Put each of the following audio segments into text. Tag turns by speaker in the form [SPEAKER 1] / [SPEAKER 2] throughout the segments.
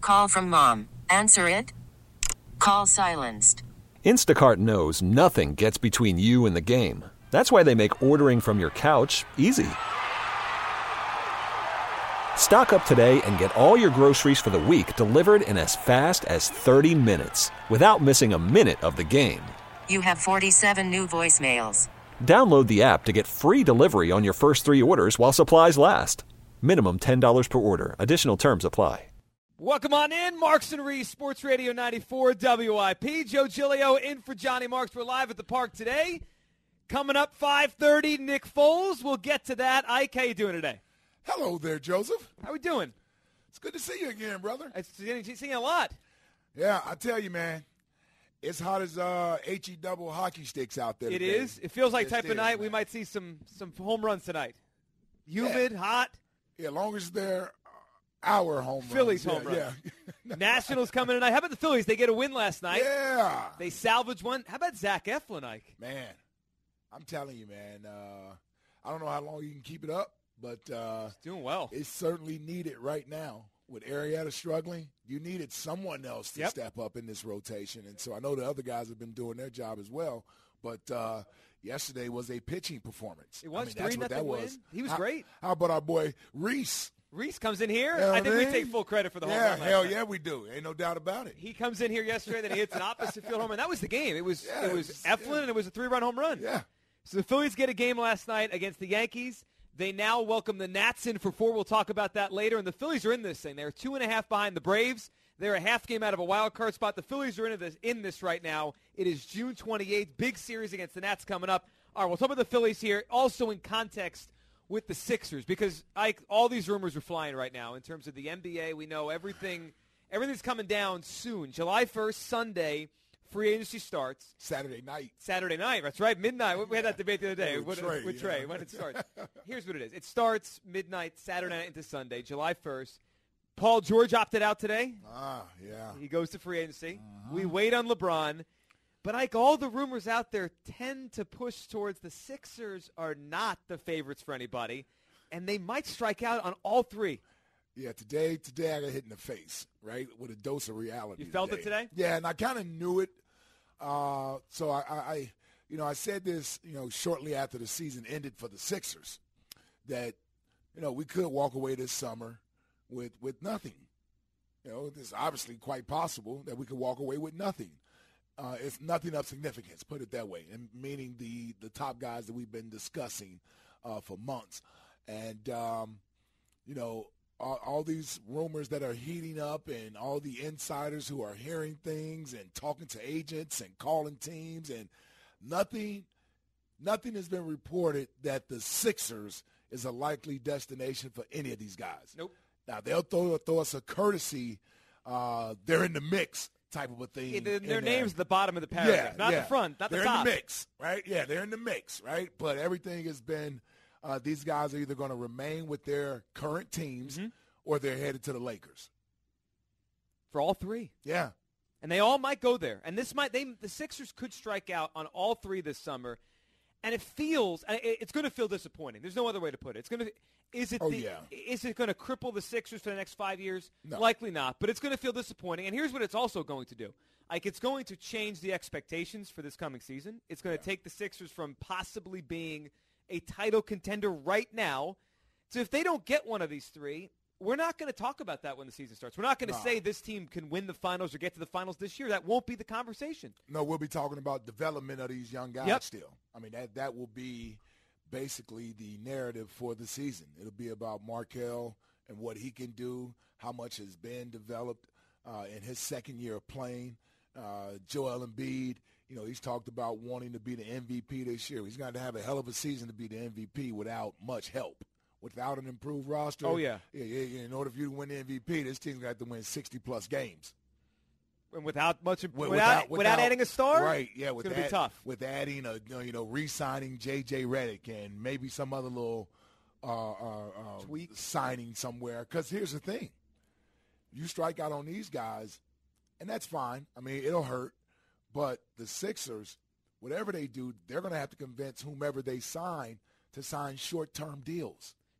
[SPEAKER 1] Call from mom. Answer it. Call silenced.
[SPEAKER 2] Instacart knows nothing gets between you and the game. That's why they make ordering from your couch easy. Stock up today and get all your groceries for the week delivered in as fast as 30 minutes without missing a minute of the game.
[SPEAKER 1] You have 47 new voicemails.
[SPEAKER 2] Download the app to get free delivery on your first 3 orders while supplies last. Minimum $10 per order. Additional terms apply.
[SPEAKER 3] Welcome on in. Marks and Reese, Sports Radio 94 WIP. Joe Giglio in for Johnny Marks. We're live at the park today. Coming up 5:30, Nick Foles. We'll get to that. Ike, how you doing today?
[SPEAKER 4] Hello there, Joseph.
[SPEAKER 3] How we doing?
[SPEAKER 4] It's good to see you again, brother.
[SPEAKER 3] It's seeing a lot.
[SPEAKER 4] Yeah, I tell you, man, it's hot as HE double hockey sticks out there.
[SPEAKER 3] It
[SPEAKER 4] today.
[SPEAKER 3] is. It feels like
[SPEAKER 4] Yes,
[SPEAKER 3] type
[SPEAKER 4] it
[SPEAKER 3] of night
[SPEAKER 4] is,
[SPEAKER 3] we
[SPEAKER 4] man.
[SPEAKER 3] might see some home runs tonight. Humid, hot.
[SPEAKER 4] Yeah, long as they're our home
[SPEAKER 3] Phillies
[SPEAKER 4] runs.
[SPEAKER 3] home
[SPEAKER 4] Yeah.
[SPEAKER 3] Nationals coming tonight. How about the Phillies? They get a win last night.
[SPEAKER 4] Yeah.
[SPEAKER 3] They salvaged one. How about Zach Eflin, Ike?
[SPEAKER 4] Man, I'm telling you, man, I don't know how long you can keep it up, but
[SPEAKER 3] He's doing well.
[SPEAKER 4] it's certainly needed right now. With Arrieta struggling, you needed someone else to step up in this rotation. And so I know the other guys have been doing their job as well, but yesterday was a pitching performance.
[SPEAKER 3] It was
[SPEAKER 4] that's what
[SPEAKER 3] 3-0
[SPEAKER 4] that
[SPEAKER 3] win.
[SPEAKER 4] was.
[SPEAKER 3] He was great.
[SPEAKER 4] How about our boy Reese?
[SPEAKER 3] Reese comes in here.
[SPEAKER 4] Yeah,
[SPEAKER 3] I think we
[SPEAKER 4] man.
[SPEAKER 3] take full credit for the home
[SPEAKER 4] Yeah,
[SPEAKER 3] run last
[SPEAKER 4] hell
[SPEAKER 3] night.
[SPEAKER 4] yeah, we do. Ain't no doubt about it.
[SPEAKER 3] He comes in here yesterday, then he hits an opposite field home run. That was the game. It was Eflin,
[SPEAKER 4] yeah.
[SPEAKER 3] and it was a 3-run home run.
[SPEAKER 4] Yeah.
[SPEAKER 3] So the Phillies get a game last night against the Yankees. They now welcome the Nats in for 4. We'll talk about that later. And the Phillies are in this thing. They're 2.5 behind the Braves. They're a half game out of a wild card spot. The Phillies are in this right now. It is June 28th. Big series against the Nats coming up. All right, we'll talk about the Phillies here. Also in context with the Sixers, because all these rumors are flying right now in terms of the NBA. We know everything's coming down soon. July 1st, Sunday, free agency starts.
[SPEAKER 4] Saturday night.
[SPEAKER 3] That's right, midnight. We had that debate the other day
[SPEAKER 4] With
[SPEAKER 3] Trey,
[SPEAKER 4] yeah.
[SPEAKER 3] when it starts. Here's what it is. It starts midnight, Saturday night into Sunday, July 1st. Paul George opted out today.
[SPEAKER 4] Yeah.
[SPEAKER 3] He goes to free agency. We wait on LeBron. But, Ike, all the rumors out there tend to push towards the Sixers are not the favorites for anybody, and they might strike out on all 3.
[SPEAKER 4] Yeah, today I got hit in the face, right, with a dose of reality.
[SPEAKER 3] You felt it today?
[SPEAKER 4] Yeah, and I kind of knew it. So I said this, shortly after the season ended for the Sixers, that, we could walk away this summer with nothing. It's obviously quite possible that we could walk away with nothing. It's nothing of significance, put it that way, and meaning the top guys that we've been discussing for months. And, all these rumors that are heating up and all the insiders who are hearing things and talking to agents and calling teams, and nothing has been reported that the Sixers is a likely destination for any of these guys.
[SPEAKER 3] Nope.
[SPEAKER 4] Now, they'll throw us a courtesy. They're in the mix type of a thing.
[SPEAKER 3] Their name's at the bottom of the paragraph, not the front, not the top.
[SPEAKER 4] They're in the mix, right? Yeah, they're in the mix, right? But everything has been these guys are either going to remain with their current teams or they're headed to the Lakers.
[SPEAKER 3] For all 3.
[SPEAKER 4] Yeah.
[SPEAKER 3] And they all might go there. And the Sixers could strike out on all 3 this summer. And it's going to feel disappointing. There's no other way to put it. Is it going to cripple the Sixers for the next 5 years?
[SPEAKER 4] No.
[SPEAKER 3] Likely not, but it's going to feel disappointing. And here's what it's also going to do. It's going to change the expectations for this coming season. It's going to take the Sixers from possibly being a title contender right now. So if they don't get one of these 3, we're not going to talk about that when the season starts. We're not going to say this team can win the finals or get to the finals this year. That won't be the conversation.
[SPEAKER 4] No, we'll be talking about development of these young guys still. I mean, that will be basically the narrative for the season. It'll be about Markelle and what he can do, how much has been developed in his second year of playing. Joel Embiid, he's talked about wanting to be the MVP this year. He's going to have a hell of a season to be the MVP without much help. Without an improved roster.
[SPEAKER 3] Oh, yeah.
[SPEAKER 4] In order for you to win the MVP, this team's got to win 60-plus games.
[SPEAKER 3] And without adding a star?
[SPEAKER 4] Right, yeah.
[SPEAKER 3] It's going to be tough.
[SPEAKER 4] With adding, re-signing J.J. Redick and maybe some other little
[SPEAKER 3] tweak
[SPEAKER 4] signing somewhere. Because here's the thing. You strike out on these guys, and that's fine. I mean, it'll hurt. But the Sixers, whatever they do, they're going to have to convince whomever they sign to sign short-term deals.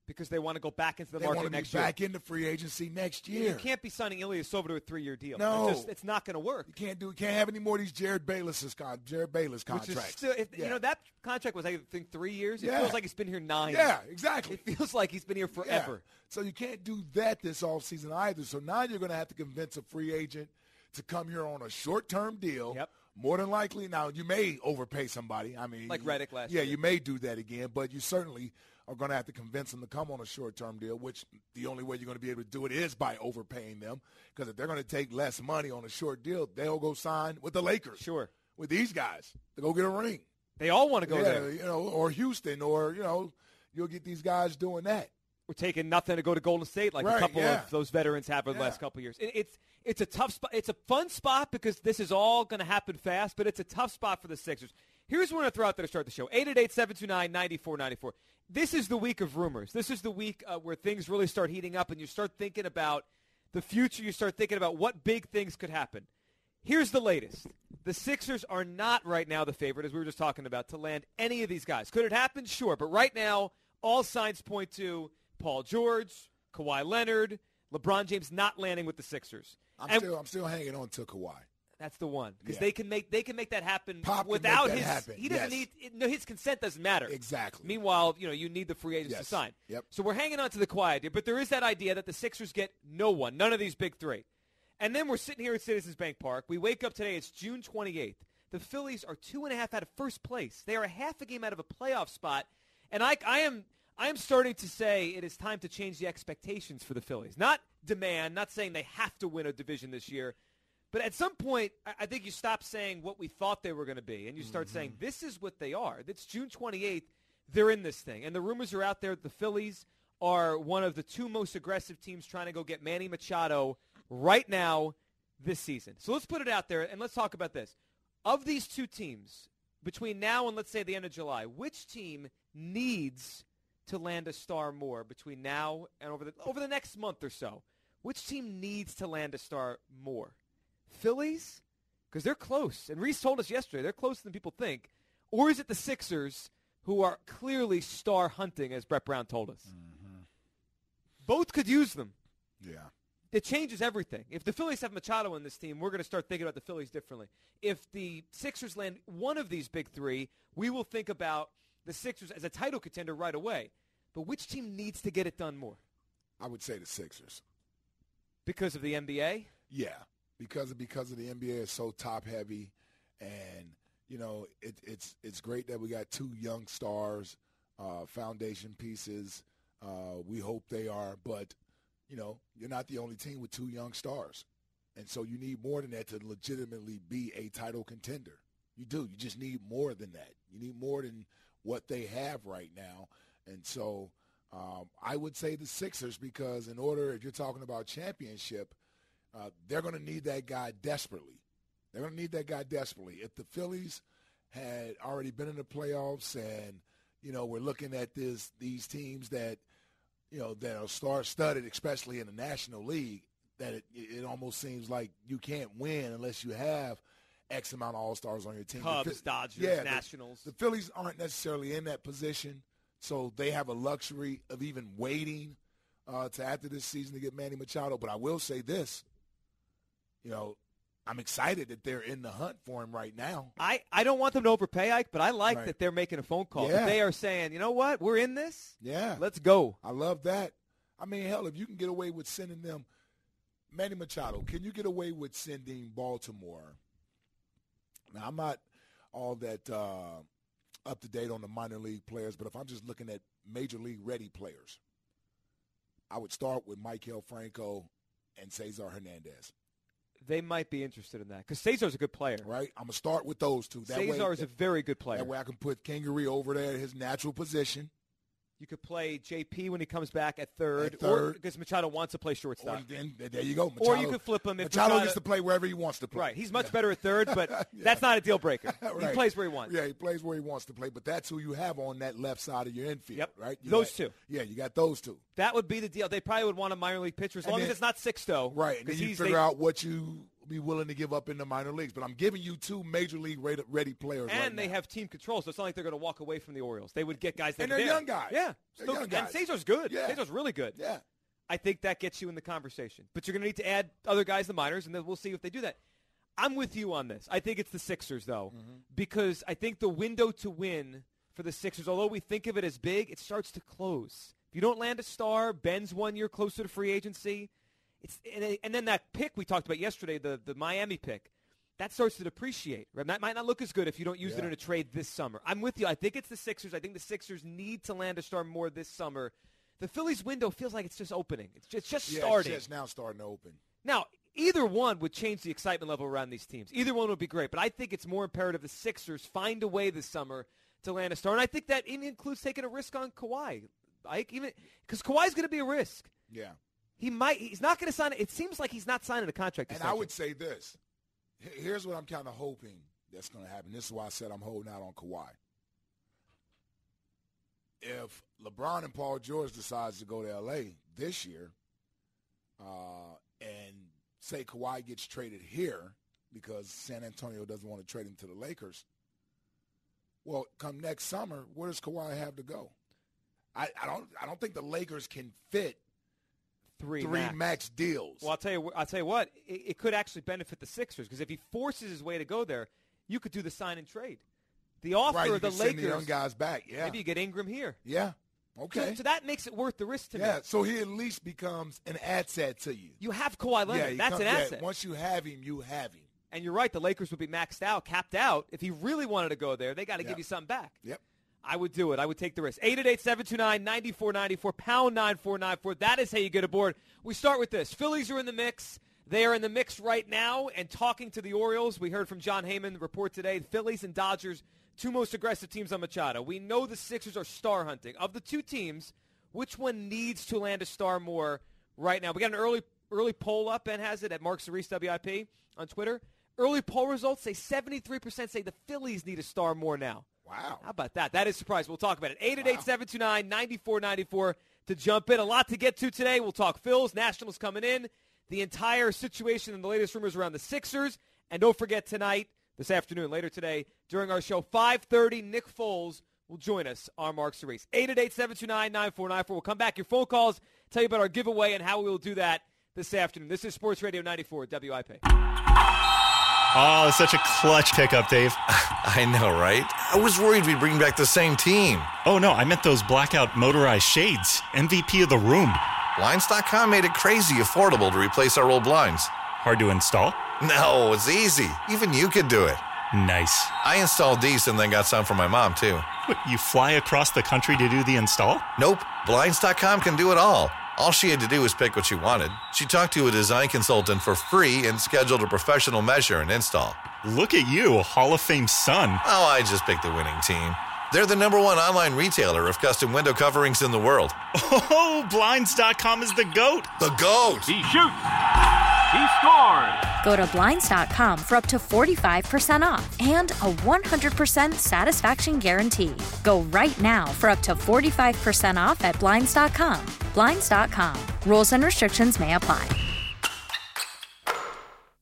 [SPEAKER 3] because they want to go back into the
[SPEAKER 4] They
[SPEAKER 3] market
[SPEAKER 4] want to be
[SPEAKER 3] next year.
[SPEAKER 4] back into free agency next year.
[SPEAKER 3] You can't be signing Ilyasova to a 3-year deal.
[SPEAKER 4] No.
[SPEAKER 3] It's not going to work.
[SPEAKER 4] You can't have any more of these Jared Bayless contracts.
[SPEAKER 3] Which is still, that contract was, I think, 3 years. It
[SPEAKER 4] Yeah.
[SPEAKER 3] feels like he's been here 9.
[SPEAKER 4] Yeah, exactly.
[SPEAKER 3] It feels like he's been here forever.
[SPEAKER 4] Yeah. So you can't do that this offseason either. So now you're going to have to convince a free agent to come here on a short-term deal.
[SPEAKER 3] Yep.
[SPEAKER 4] More than likely, now you may overpay somebody. I mean,
[SPEAKER 3] Like Redick last year.
[SPEAKER 4] Yeah, you may do that again, but you certainly are going to have to convince them to come on a short-term deal, which the only way you're going to be able to do it is by overpaying them. Because if they're going to take less money on a short deal, they'll go sign with the Lakers.
[SPEAKER 3] Sure.
[SPEAKER 4] With these guys to go get a ring.
[SPEAKER 3] They all want to go there.
[SPEAKER 4] Or Houston, or, you'll get these guys doing that.
[SPEAKER 3] We're taking nothing to go to Golden State like a couple of those veterans have over the last couple of years. It's a tough spot. It's a fun spot because this is all going to happen fast, but it's a tough spot for the Sixers. Here's what I'm going to throw out there to start the show. 888-729-9494. This is the week of rumors. This is the week where things really start heating up and you start thinking about the future. You start thinking about what big things could happen. Here's the latest. The Sixers are not right now the favorite, as we were just talking about, to land any of these guys. Could it happen? Sure. But right now, all signs point to Paul George, Kawhi Leonard, LeBron James not landing with the Sixers.
[SPEAKER 4] I'm still hanging on to Kawhi.
[SPEAKER 3] That's the one because they can make that happen
[SPEAKER 4] Pop
[SPEAKER 3] without
[SPEAKER 4] make that
[SPEAKER 3] his.
[SPEAKER 4] happen.
[SPEAKER 3] He doesn't need his consent doesn't matter.
[SPEAKER 4] Exactly.
[SPEAKER 3] Meanwhile, you need the free agents to sign.
[SPEAKER 4] Yep.
[SPEAKER 3] So we're hanging on to the Kawhi idea, but there is that idea that the Sixers get none of these big three, and then we're sitting here at Citizens Bank Park. We wake up today. It's June 28th. The Phillies are 2.5 out of first place. They are a half a game out of a playoff spot, and I am starting to say it is time to change the expectations for the Phillies. Not demand, not saying they have to win a division this year. But at some point, I think you stop saying what we thought they were going to be, and you start saying this is what they are. It's June 28th. They're in this thing. And the rumors are out there the Phillies are one of the two most aggressive teams trying to go get Manny Machado right now this season. So let's put it out there, and let's talk about this. Of these two teams, between now and, let's say, the end of July, which team needs to land a star more between now and over the next month or so? Which team needs to land a star more? Phillies? Because they're close. And Reese told us yesterday they're closer than people think. Or is it the Sixers who are clearly star hunting, as Brett Brown told us? Mm-hmm. Both could use them.
[SPEAKER 4] Yeah.
[SPEAKER 3] It changes everything. If the Phillies have Machado in this team, we're going to start thinking about the Phillies differently. If the Sixers land one of these big three, we will think about the Sixers as a title contender right away. But which team needs to get it done more?
[SPEAKER 4] I would say the Sixers.
[SPEAKER 3] Because of the NBA?
[SPEAKER 4] Yeah. Because of the NBA is so top heavy, and it's great that we got two young stars, foundation pieces. We hope they are, but you're not the only team with two young stars, and so you need more than that to legitimately be a title contender. You do. You just need more than that. You need more than what they have right now, and so I would say the Sixers because if you're talking about championship. They're going to need that guy desperately. If the Phillies had already been in the playoffs and, we're looking at these teams that, that are star-studded, especially in the National League, that it almost seems like you can't win unless you have X amount of all-stars on your team.
[SPEAKER 3] Cubs, Dodgers, Nationals.
[SPEAKER 4] The Phillies aren't necessarily in that position, so they have a luxury of even waiting to after this season to get Manny Machado. But I will say this. I'm excited that they're in the hunt for him right now.
[SPEAKER 3] I don't want them to overpay, Ike, but I like that they're making a phone call.
[SPEAKER 4] Yeah.
[SPEAKER 3] That they are saying, you know what, we're in this.
[SPEAKER 4] Yeah.
[SPEAKER 3] Let's go.
[SPEAKER 4] I love that. I mean, hell, if you can get away with sending them Manny Machado, can you get away with sending Baltimore? Now, I'm not all that up to date on the minor league players, but if I'm just looking at major league ready players, I would start with Maikel Franco and Cesar Hernandez.
[SPEAKER 3] They might be interested in that because Cesar's a good player.
[SPEAKER 4] Right? I'm going to start with those two.
[SPEAKER 3] Cesar is a very good player.
[SPEAKER 4] That way I can put Kingery over there at his natural position.
[SPEAKER 3] You could play JP when he comes back at third.
[SPEAKER 4] Or
[SPEAKER 3] because Machado wants to play shortstop.
[SPEAKER 4] Then there you go.
[SPEAKER 3] Or you could flip him. If
[SPEAKER 4] Machado gets to play wherever he wants to play.
[SPEAKER 3] Right. He's much better at third, but that's not a deal breaker.
[SPEAKER 4] Right.
[SPEAKER 3] He plays where he wants.
[SPEAKER 4] Yeah, he plays where he wants to play. But that's who you have on that left side of your infield,
[SPEAKER 3] yep.
[SPEAKER 4] right?
[SPEAKER 3] Those two.
[SPEAKER 4] Yeah, you got those two.
[SPEAKER 3] That would be the deal. They probably would want a minor league pitcher as long as it's not Sixto.
[SPEAKER 4] Right. And then you figure out what you be willing to give up in the minor leagues. But I'm giving you 2 major league ready players.
[SPEAKER 3] And
[SPEAKER 4] right
[SPEAKER 3] they
[SPEAKER 4] now.
[SPEAKER 3] have team control, so it's not like they're going to walk away from the Orioles. They would get guys that
[SPEAKER 4] And
[SPEAKER 3] are
[SPEAKER 4] they're
[SPEAKER 3] there.
[SPEAKER 4] young guys.
[SPEAKER 3] Yeah.
[SPEAKER 4] They're young guys.
[SPEAKER 3] And Cesar's good.
[SPEAKER 4] Yeah.
[SPEAKER 3] Cesar's really good.
[SPEAKER 4] Yeah.
[SPEAKER 3] I think that gets you in the conversation. But you're going to need to add other guys in the minors, and then we'll see if they do that. I'm with you on this. I think it's the Sixers, though, because I think the window to win for the Sixers, although we think of it as big, it starts to close. If you don't land a star, Ben's 1 year closer to free agency, and then that pick we talked about yesterday, the Miami pick, that starts to depreciate. Right? That might not look as good if you don't use it in a trade this summer. I'm with you. I think it's the Sixers. I think the Sixers need to land a star more this summer. The Phillies window feels like it's just opening. It's just starting.
[SPEAKER 4] It's just now starting to open.
[SPEAKER 3] Now, either one would change the excitement level around these teams. Either one would be great, but I think it's more imperative the Sixers find a way this summer to land a star, and I think that even includes taking a risk on Kawhi. Because Kawhi's going to be a risk.
[SPEAKER 4] Yeah.
[SPEAKER 3] He's not going to sign it. It seems like he's not signing a contract.
[SPEAKER 4] And I would say this. Here's what I'm kind of hoping that's going to happen. This is why I said I'm holding out on Kawhi. If LeBron and Paul George decides to go to L.A. this year and say Kawhi gets traded here because San Antonio doesn't want to trade him to the Lakers, well, come next summer, where does Kawhi have to go? I don't think the Lakers can fit three max deals.
[SPEAKER 3] Well, I'll tell you what, it could actually benefit the Sixers because if he forces his way to go there, you could do the sign and trade. The offer of the Lakers,
[SPEAKER 4] send the young guys back. Yeah,
[SPEAKER 3] maybe you get Ingram here.
[SPEAKER 4] Yeah, okay.
[SPEAKER 3] So that makes it worth the risk to me.
[SPEAKER 4] Yeah, so he at least becomes an asset to you.
[SPEAKER 3] You have Kawhi Leonard. That's an asset.
[SPEAKER 4] Once you have him, you have him.
[SPEAKER 3] And you're right. The Lakers would be maxed out, capped out. If he really wanted to go there, they got to give you something back.
[SPEAKER 4] Yep.
[SPEAKER 3] I would do it. I would take the risk. 888-729-9494, pound 9494. That is how you get aboard. We start with this. Phillies are in the mix. They are in the mix right now and talking to the Orioles. We heard from John Heyman, the report today. The Phillies and Dodgers, 2 most aggressive teams on Machado. We know the Sixers are star hunting. Of the 2 teams, which one needs to land a star more right now? We got an early poll up. Ben has it at Mark Cerise WIP on Twitter. Early poll results say 73% say the Phillies need a star more now.
[SPEAKER 4] Wow.
[SPEAKER 3] How about that? That is a surprise. We'll talk about it. 888-729-9494 to jump in. A lot to get to today. We'll talk Phils, Nationals coming in, the entire situation and the latest rumors around the Sixers. And don't forget tonight, this afternoon, later today, during our show, 5:30, Nick Foles will join us on Mark Cerise. 888-729-9494. We'll come back. Your phone calls, tell you about our giveaway and how we will do that this afternoon. This is Sports Radio 94 WIP.
[SPEAKER 5] Oh, such a clutch pickup, Dave.
[SPEAKER 6] I know, right? I was worried we'd bring back the same team.
[SPEAKER 5] Oh, no, I meant those blackout motorized shades. MVP of the room.
[SPEAKER 6] Blinds.com made it crazy affordable to replace our old blinds.
[SPEAKER 5] Hard to install?
[SPEAKER 6] No, it's easy. Even you could do it.
[SPEAKER 5] Nice.
[SPEAKER 6] I installed these and then got some for my mom, too.
[SPEAKER 5] What, you fly across the country to do the install?
[SPEAKER 6] Nope. Blinds.com can do it all. All she had to do was pick what she wanted. She talked to a design consultant for free and scheduled a professional measure and install.
[SPEAKER 5] Look at you, Hall of Fame son.
[SPEAKER 6] Oh, I just picked the winning team. They're the #1 online retailer of custom window coverings in the world.
[SPEAKER 5] Oh, Blinds.com is the GOAT.
[SPEAKER 6] The GOAT!
[SPEAKER 7] He shoots. He scored.
[SPEAKER 8] Go to Blinds.com for up to 45% off and a 100% satisfaction guarantee. Go right now for up to 45% off at Blinds.com. Blinds.com. Rules and restrictions may apply.